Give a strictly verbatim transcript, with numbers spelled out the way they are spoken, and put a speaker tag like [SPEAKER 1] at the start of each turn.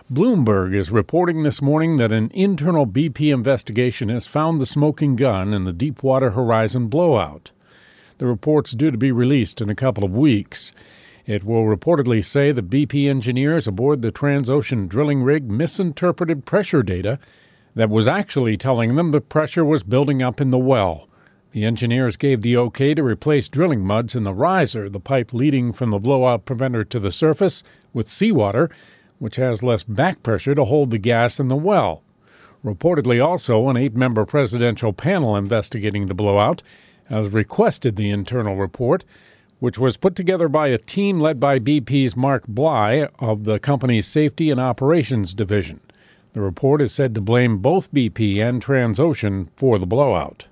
[SPEAKER 1] Bloomberg is reporting this morning that an internal B P investigation has found the smoking gun in the Deepwater Horizon blowout. The report's due to be released in a couple of weeks. It will reportedly say the B P engineers aboard the Transocean drilling rig misinterpreted pressure data that was actually telling them the pressure was building up in the well. The engineers gave the okay to replace drilling muds in the riser, the pipe leading from the blowout preventer to the surface, with seawater, which has less back pressure to hold the gas in the well. Reportedly also, an eight-member presidential panel investigating the blowout has requested the internal report, which was put together by a team led by B P's Mark Bly of the company's Safety and Operations Division. The report is said to blame both B P and Transocean for the blowout.